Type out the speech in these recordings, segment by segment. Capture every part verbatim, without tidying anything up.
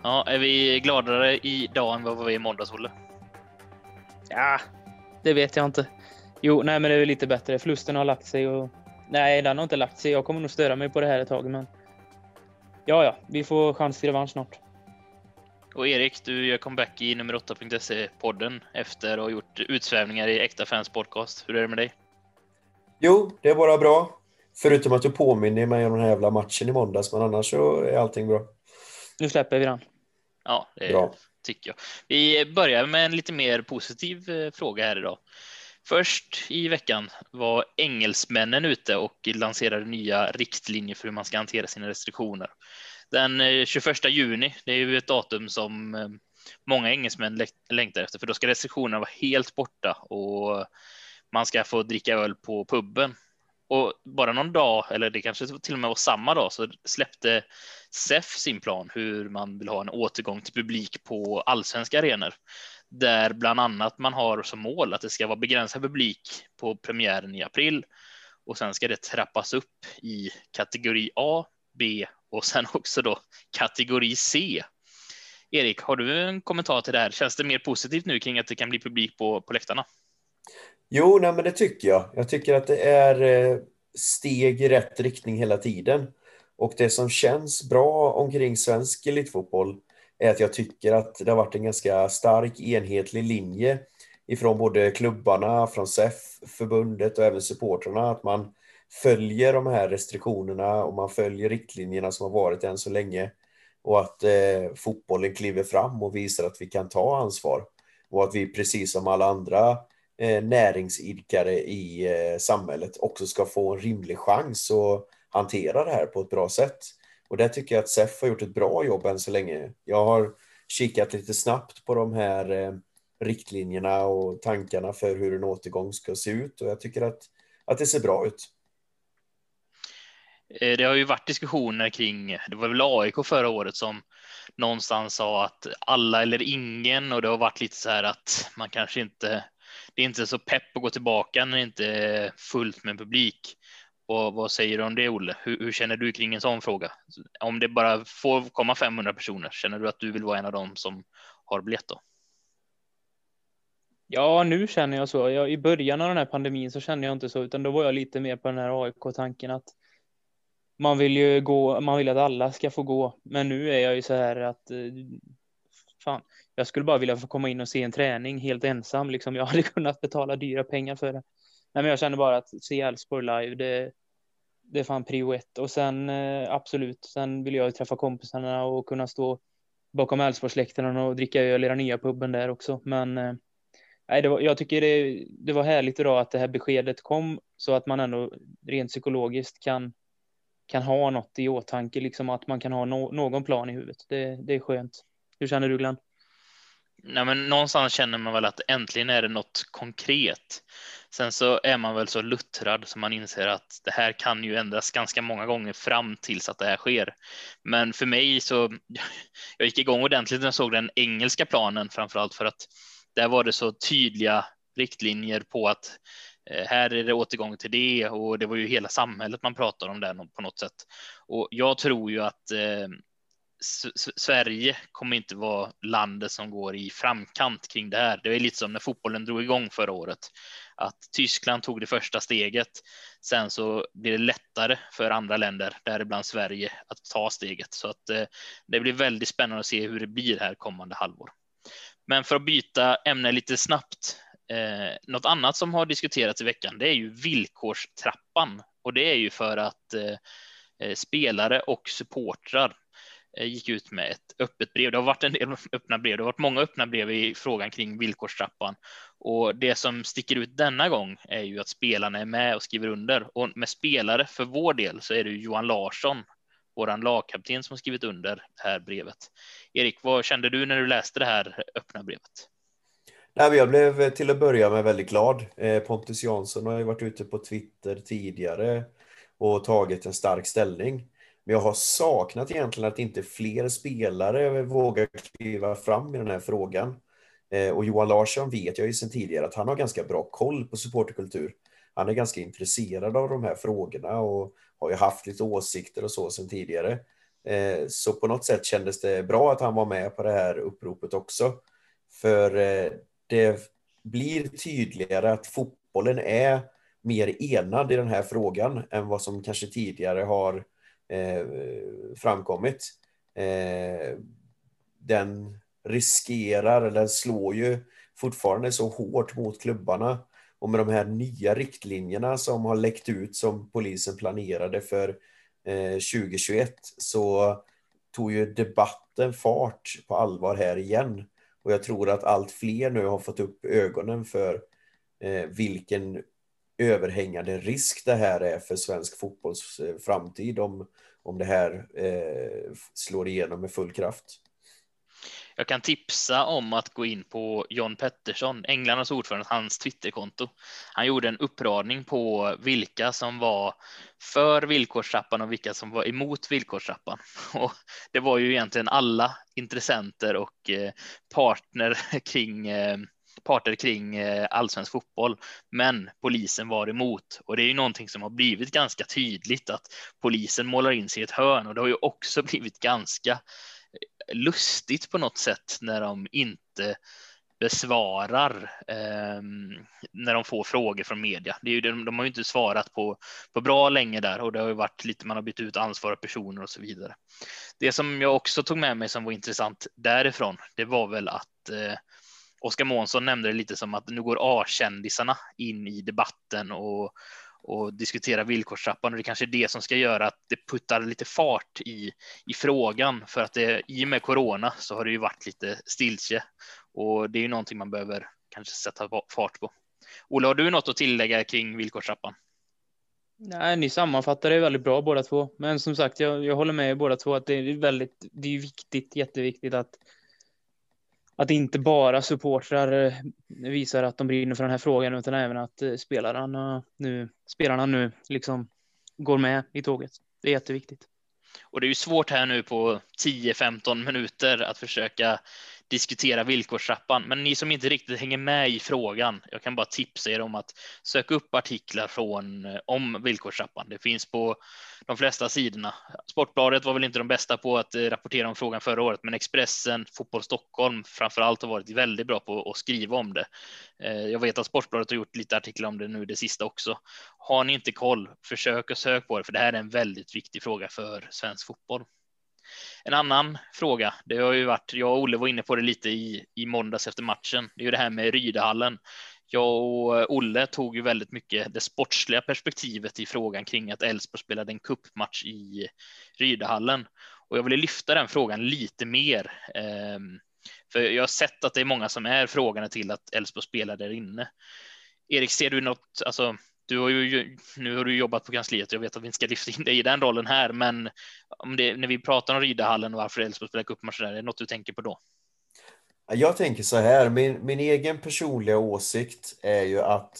Ja, är vi gladare idag än vad vi var i måndags, Olle? Ja, det vet jag inte. Jo, nej men det är lite bättre. Förlusten har lagt sig och... Nej, den har inte lagt sig. Jag kommer nog störa mig på det här ett tag, men... Ja, ja. Vi får chans till revansch snart. Och Erik, du gör comeback i nummer åtta punkt se-podden efter att ha gjort utsvävningar i Äkta Fans podcast. Hur är det med dig? Jo, det är bara bra. Förutom att du påminner mig om den här jävla matchen i måndags, men annars så är allting bra. Nu släpper vi den. Ja, det Bra. tycker jag. Vi börjar med en lite mer positiv eh, fråga här idag. Först i veckan var engelsmännen ute och lanserade nya riktlinjer för hur man ska hantera sina restriktioner. Den eh, tjugoförsta juni, det är ju ett datum som eh, många engelsmän lä- längtar efter, för då ska restriktionerna vara helt borta och man ska få dricka öl på puben. Och bara någon dag, eller det kanske till och med var samma dag, så släppte S E F sin plan hur man vill ha en återgång till publik på allsvenska arenor. Där bland annat man har som mål att det ska vara begränsad publik på premiären i april. Och sen ska det trappas upp i kategori A, B och sen också då kategori C. Erik, har du en kommentar till det här? Känns det mer positivt nu kring att det kan bli publik på, på läktarna? Jo, nej, men det tycker jag. Jag tycker att det är eh, steg i rätt riktning hela tiden. Och det som känns bra omkring svensk elitfotboll är att jag tycker att det har varit en ganska stark enhetlig linje ifrån både klubbarna, från S E F, förbundet och även supportrarna, att man följer de här restriktionerna och man följer riktlinjerna som har varit än så länge, och att eh, fotbollen kliver fram och visar att vi kan ta ansvar och att vi precis som alla andra eh, näringsidkare i eh, samhället också ska få en rimlig chans att hantera det här på ett bra sätt. Och där tycker jag att S E F har gjort ett bra jobb än så länge. Jag har kikat lite snabbt på de här eh, riktlinjerna och tankarna för hur en återgång ska se ut, och jag tycker att, att det ser bra ut. Det har ju varit diskussioner kring, det var väl A I K förra året som någonstans sa att alla eller ingen, och det har varit lite så här att man kanske inte, det är inte så pepp att gå tillbaka när det inte är fullt med publik. Och vad säger du om det, Olle? Hur, hur känner du kring en sån fråga? Om det bara får komma femhundra personer, känner du att du vill vara en av dem som har biljett då? Ja, nu känner jag så. Jag, I början av den här pandemin så kände jag inte så, utan då var jag lite mer på den här A I K-tanken att man vill ju gå, man vill att alla ska få gå. Men nu är jag ju så här att eh, fan, jag skulle bara vilja få komma in och se en träning helt ensam. Liksom, jag hade kunnat betala dyra pengar för det. Nej, men jag känner bara att se Elfsborg live, det, det är fan prio ett. Och sen eh, absolut, sen vill jag ju träffa kompisarna och kunna stå bakom Elfsborgsläktarna och dricka öl i den nya puben där också. Men eh, nej, det var, jag tycker det, det var härligt idag att det här beskedet kom, så att man ändå rent psykologiskt kan kan ha något i åtanke, liksom att man kan ha no- någon plan i huvudet. Det, det är skönt. Hur känner du, Glenn? Nej, men någonstans känner man väl att äntligen är det något konkret. Sen så är man väl så luttrad som man inser att det här kan ju ändras ganska många gånger fram tills att det här sker. Men för mig så, jag gick igång ordentligt när jag såg den engelska planen, framförallt för att där var det så tydliga riktlinjer på att här är det återgång till det, och det var ju hela samhället man pratar om där på något sätt. Och jag tror ju att eh, S- Sverige kommer inte vara landet som går i framkant kring det här. Det är lite som när fotbollen drog igång förra året, att Tyskland tog det första steget, sen så blir det lättare för andra länder, däribland Sverige, att ta steget. Så att eh, det blir väldigt spännande att se hur det blir här kommande halvår. Men för att byta ämne lite snabbt, Eh, något annat som har diskuterats i veckan, det är ju villkorstrappan, och det är ju för att eh, spelare och supportrar eh, gick ut med ett öppet brev. Det har varit en del öppna brev, det har varit många öppna brev i frågan kring villkorstrappan, och det som sticker ut denna gång är ju att spelarna är med och skriver under, och med spelare för vår del så är det Johan Larsson, våran lagkapten, som skrivit under det här brevet. Erik, vad kände du när du läste det här öppna brevet? Nej, jag blev till att börja med väldigt glad. Pontus Jansson har ju varit ute på Twitter tidigare och tagit en stark ställning. Men jag har saknat egentligen att inte fler spelare vågar kliva fram i den här frågan. Och Johan Larsson vet jag ju sedan tidigare att han har ganska bra koll på supporterkultur. Han är ganska intresserad av de här frågorna och har ju haft lite åsikter och så sedan tidigare. Eh, så på något sätt kändes det bra att han var med på det här uppropet också. För eh, det blir tydligare att fotbollen är mer enad i den här frågan än vad som kanske tidigare har eh, framkommit. Eh, den riskerar, eller den slår ju fortfarande så hårt mot klubbarna. Och med de här nya riktlinjerna som har läckt ut som polisen planerade för eh, tjugo tjugoett, så tog ju debatten fart på allvar här igen. Och jag tror att allt fler nu har fått upp ögonen för eh, vilken överhängande risk det här är för svensk fotbolls eh, framtid om, om det här eh, slår igenom med full kraft. Jag kan tipsa om att gå in på John Pettersson, Änglarnas ordförande, hans Twitterkonto. Han gjorde en uppradning på vilka som var för villkorstrappan och vilka som var emot villkorstrappan. Och det var ju egentligen alla intressenter och partner kring, parter kring allsvensk fotboll. Men polisen var emot. Och det är ju någonting som har blivit ganska tydligt, att polisen målar in sig i ett hörn. Och det har ju också blivit ganska lustigt på något sätt när de inte besvarar eh, när de får frågor från media. Det är ju, de, de har ju inte svarat på, på bra länge där, och det har ju varit lite, man har bytt ut ansvariga personer och så vidare. Det som jag också tog med mig som var intressant därifrån, det var väl att eh, Oskar Månsson nämnde det lite som att nu går A-kändisarna in i debatten och och diskutera villkorstrappan, och det kanske är det som ska göra att det puttar lite fart i, i frågan, för att det, i och med corona så har det ju varit lite stiltje, och det är ju någonting man behöver kanske sätta fart på. Ola, har du något att tillägga kring villkorstrappan? Nej, ni sammanfattar det väldigt bra båda två, men som sagt, jag, jag håller med båda två att det är väldigt, det är viktigt, jätteviktigt att att inte bara supportrar visar att de brinner för den här frågan, utan även att spelarna nu, spelarna nu liksom går med i tåget. Det är jätteviktigt. Och det är ju svårt här nu på tio femton minuter att försöka diskutera villkorstrappan, men ni som inte riktigt hänger med i frågan, jag kan bara tipsa er om att söka upp artiklar från om villkorstrappan. Det finns på de flesta sidorna. Sportbladet var väl inte de bästa på att rapportera om frågan förra året, men Expressen, Fotboll Stockholm framförallt har varit väldigt bra på att skriva om det. Jag vet att Sportbladet har gjort lite artiklar om det nu, det sista också. Har ni inte koll, försök och sök på det, för det här är en väldigt viktig fråga för svensk fotboll. En annan fråga, det har ju varit, jag och Olle var inne på det lite i, i måndags efter matchen, det är ju det här med Rydehallen. Jag och Olle tog ju väldigt mycket det sportsliga perspektivet i frågan kring att Elfsborg spelade en cupmatch i Rydehallen, och jag ville lyfta den frågan lite mer, för jag har sett att det är många som är frågande till att Elfsborg spelar där inne. Erik, ser du något, alltså du har ju, nu har du jobbat på kansliet, jag vet att vi inte ska lyfta in dig i den rollen här, men om det, när vi pratar om Rydehallen och varför Elfsborg spelar cupmatcher där, är det något du tänker på då? Jag tänker så här, min, min egen personliga åsikt är ju att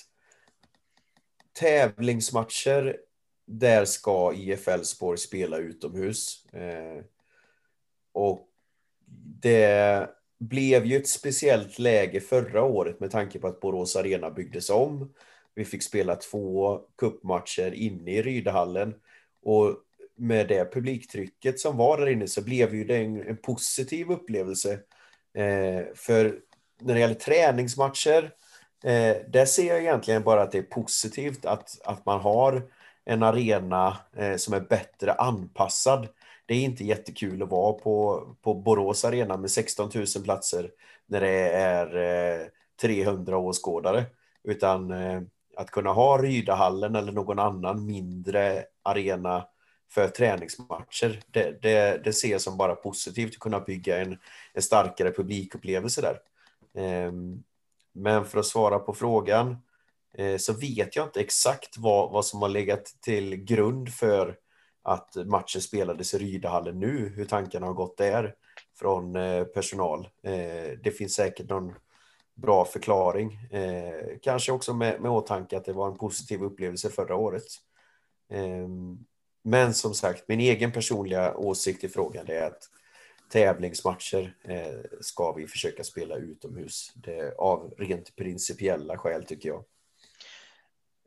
tävlingsmatcher, där ska I F Elfsborg spela utomhus. Eh, och det blev ju ett speciellt läge förra året med tanke på att Borås Arena byggdes om. Vi fick spela två cupmatcher inne i Rydehallen, och med det publiktrycket som var där inne så blev ju det en, en positiv upplevelse. Eh, för när det gäller träningsmatcher, eh, där ser jag egentligen bara att det är positivt att, att man har en arena eh, som är bättre anpassad. Det är inte jättekul att vara på, på Borås Arena med sexton tusen platser när det är eh, trehundra åskådare, utan eh, att kunna ha Rydehallen eller någon annan mindre arena för träningsmatcher, det, det, det ser jag som bara positivt, att kunna bygga en, en starkare publikupplevelse där. Um, men för att svara på frågan eh, så vet jag inte exakt vad, vad som har legat till grund för att matchen spelades i Rydehallen nu, hur tankarna har gått där från eh, personal. Eh, det finns säkert någon bra förklaring. Eh, kanske också med, med åtanke att det var en positiv upplevelse förra året. Eh, men som sagt, min egen personliga åsikt i frågan är att tävlingsmatcher eh, ska vi försöka spela utomhus. Det, av rent principiella skäl tycker jag.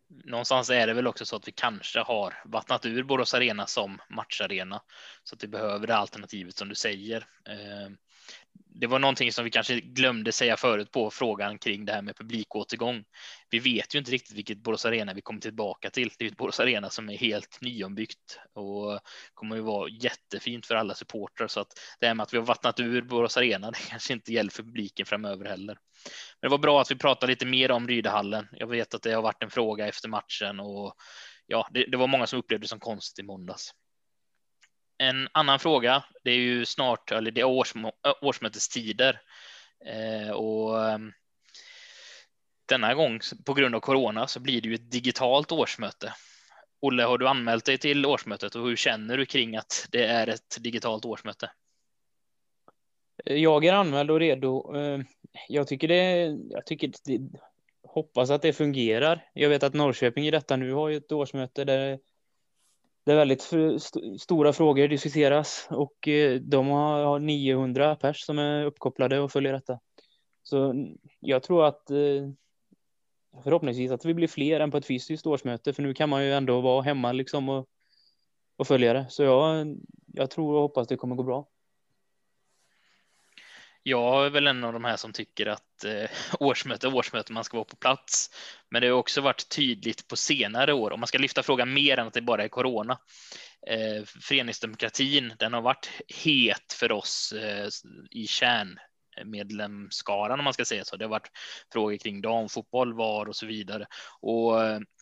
någonstans är det väl också så att vi kanske har vattnat ur Borås Arena som matcharena, så att vi behöver det alternativet som du säger. Eh, Det var någonting som vi kanske glömde säga förut på frågan kring det här med publikåtergång. Vi vet ju inte riktigt vilket Borås Arena vi kommer tillbaka till. Det är ett Borås Arena som är helt nyombyggt och kommer ju vara jättefint för alla supportrar. Så att det här med att vi har vattnat ur Borås Arena, det kanske inte gäller för publiken framöver heller. Men det var bra att vi pratade lite mer om Rydehallen. Jag vet att det har varit en fråga efter matchen och ja, det, det var många som upplevde det som konstigt i måndags. En annan fråga, det är ju snart, eller det är årsm- årsmötestider eh, och eh, denna gång på grund av corona så blir det ju ett digitalt årsmöte. Olle, har du anmält dig till årsmötet och hur känner du kring att det är ett digitalt årsmöte? Jag är anmäld och redo. Jag tycker det, jag tycker det, hoppas att det fungerar. Jag vet att Norrköping i detta nu har ju ett årsmöte där det är väldigt st- stora frågor diskuteras och de har niohundra pers som är uppkopplade och följer detta. Så jag tror att förhoppningsvis att vi blir fler än på ett fysiskt årsmöte, för nu kan man ju ändå vara hemma liksom och, och följa det. Så jag, jag tror och hoppas det kommer gå bra. Jag är väl en av de här som tycker att eh, årsmöte årsmöte man ska vara på plats. Men det har också varit tydligt på senare år, om man ska lyfta frågan mer än att det bara är corona. Eh, föreningsdemokratin, den har varit het för oss eh, i kärnmedlemskaran, om man ska säga så. Det har varit frågor kring damfotboll, var och så vidare. Och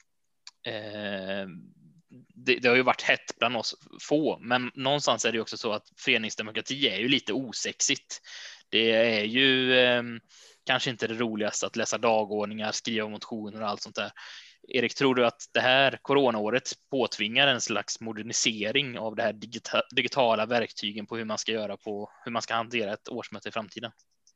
eh, Det, det har ju varit hett bland oss få, men någonstans är det också så att föreningsdemokrati är ju lite osexigt. Det är ju eh, kanske inte det roligaste att läsa dagordningar, skriva motioner och allt sånt där. Erik, tror du att det här coronaåret påtvingar en slags modernisering av det här digita- digitala verktygen på hur man ska göra på hur man ska hantera ett årsmöte i framtiden?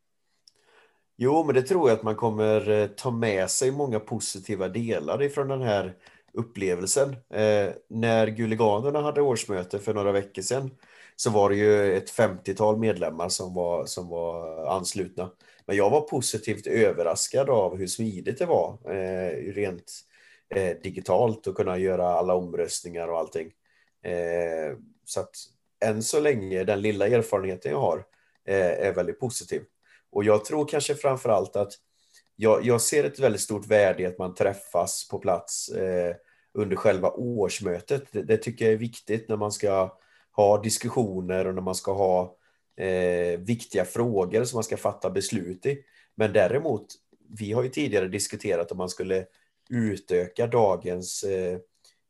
Jo, men det tror jag att man kommer ta med sig många positiva delar ifrån den här upplevelsen. Eh, när Guliganerna hade årsmöte för några veckor sedan så var det ju ett femtiotal medlemmar som var, som var anslutna. Men jag var positivt överraskad av hur smidigt det var eh, rent eh, digitalt och kunna göra alla omröstningar och allting. Eh, så att än så länge, den lilla erfarenheten jag har eh, är väldigt positiv. Och jag tror kanske framförallt att jag, jag ser ett väldigt stort värde i att man träffas på plats eh, under själva årsmötet. Det, det tycker jag är viktigt när man ska ha diskussioner och när man ska ha eh, viktiga frågor som man ska fatta beslut i. Men däremot, vi har ju tidigare diskuterat om man skulle utöka dagens eh,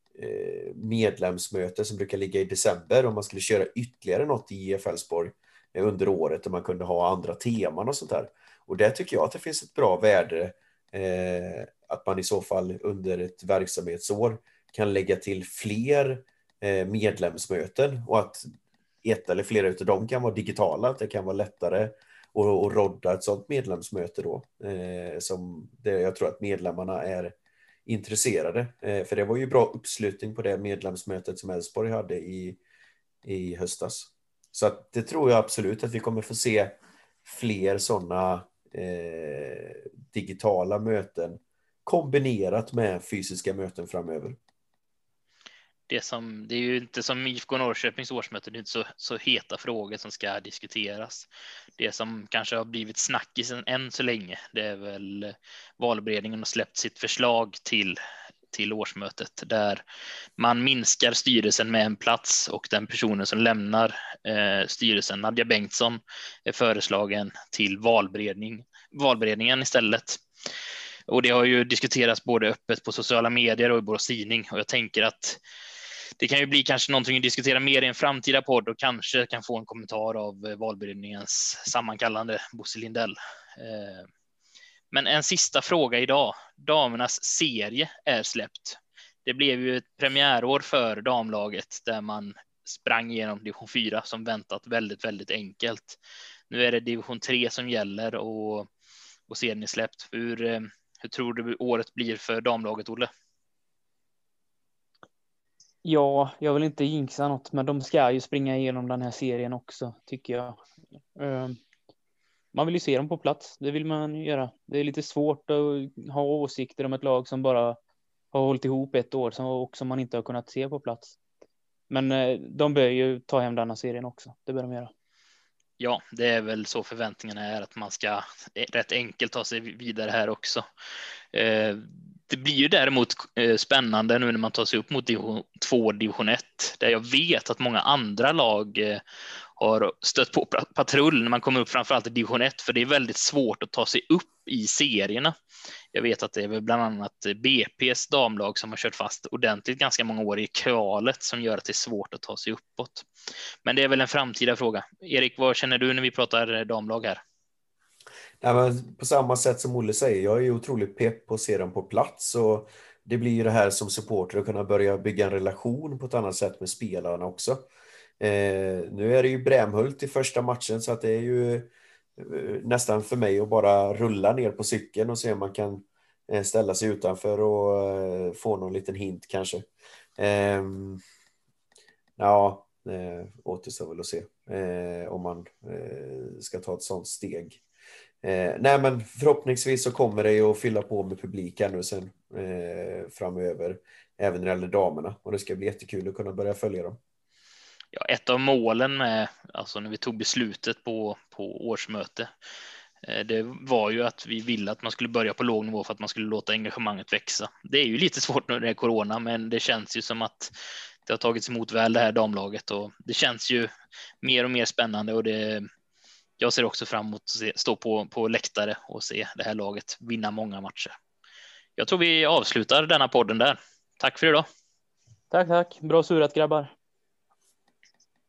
medlemsmöte som brukar ligga i december, om man skulle köra ytterligare något i I F Elfsborg under året och man kunde ha andra teman och sånt där. Och där tycker jag att det finns ett bra värde eh, att man i så fall under ett verksamhetsår kan lägga till fler eh, medlemsmöten och att ett eller flera av dem kan vara digitala, att det kan vara lättare att, att rodda ett sådant medlemsmöte då. Eh, som det, jag tror att medlemmarna är intresserade. Eh, för det var ju bra uppslutning på det medlemsmötet som Elfsborg hade i, i höstas. Så att det tror jag absolut att vi kommer få se fler sådana eh, digitala möten kombinerat med fysiska möten framöver. Det, som, det är ju inte som I F K Norrköpings årsmöte, det är inte så, så heta frågor som ska diskuteras. Det som kanske har blivit snackisen än så länge, det är väl valberedningen har släppt sitt förslag till, till årsmötet där man minskar styrelsen med en plats och den personen som lämnar eh, styrelsen, Nadja Bengtsson, är föreslagen till valberedning, valberedningen istället. Och det har ju diskuterats både öppet på sociala medier och i Borås Tidning, och jag tänker att det kan ju bli kanske någonting att diskutera mer i en framtida podd och kanske kan få en kommentar av valberedningens sammankallande Bosse Lindell. Men en sista fråga idag. Damernas serie är släppt. Det blev ju ett premiärår för damlaget där man sprang igenom division fyra som väntat väldigt, väldigt enkelt. Nu är det division tre som gäller och, och serien är släppt. Hur, hur tror du året blir för damlaget, Olle? Ja, jag vill inte jinxa något, men de ska ju springa igenom den här serien också, tycker jag. Man vill ju se dem på plats, det vill man göra. Det är lite svårt att ha åsikter om ett lag som bara har hållit ihop ett år som också man inte har kunnat se på plats. Men eh, de bör ju ta hem denna serien också. Det bör de göra. Ja, det är väl så förväntningarna är, att man ska rätt enkelt ta sig vidare här också. Eh, det blir ju däremot eh, spännande nu när man tar sig upp mot division två, division ett, där jag vet att många andra lag eh, har stött på patrull när man kommer upp, framförallt i division ett, för det är väldigt svårt att ta sig upp i serierna. Jag vet att det är väl bland annat B P:s damlag som har kört fast ordentligt ganska många år i kvalet, som gör att det är svårt att ta sig uppåt. Men det är väl en framtida fråga. Erik, vad känner du när vi pratar damlag här? Ja, men på samma sätt som Olle säger, jag är ju otroligt pepp på att se dem på plats, och det blir ju det här som supporter att kunna börja bygga en relation på ett annat sätt med spelarna också. Eh, nu är det ju Brämhult i första matchen, så att det är ju eh, nästan för mig att bara rulla ner på cykeln och se om man kan eh, ställa sig utanför och eh, få någon liten hint kanske. Eh, ja, eh, återstår väl att se eh, om man eh, ska ta ett sånt steg. Eh, nej, men förhoppningsvis så kommer det ju att fylla på med publik här nu sen eh, framöver, även när det gäller damerna, och det ska bli jättekul att kunna börja följa dem. Ja, ett av målen med, alltså när vi tog beslutet på, på årsmöte, eh, det var ju att vi ville att man skulle börja på låg nivå för att man skulle låta engagemanget växa. Det är ju lite svårt nu när det är corona, men det känns ju som att det har tagits emot väl, det här damlaget, och det känns ju mer och mer spännande, och det, jag ser också fram emot att se, stå på, på läktare och se det här laget vinna många matcher. Jag tror vi avslutar denna podden där. Tack för idag. Tack, tack. Bra surat, grabbar.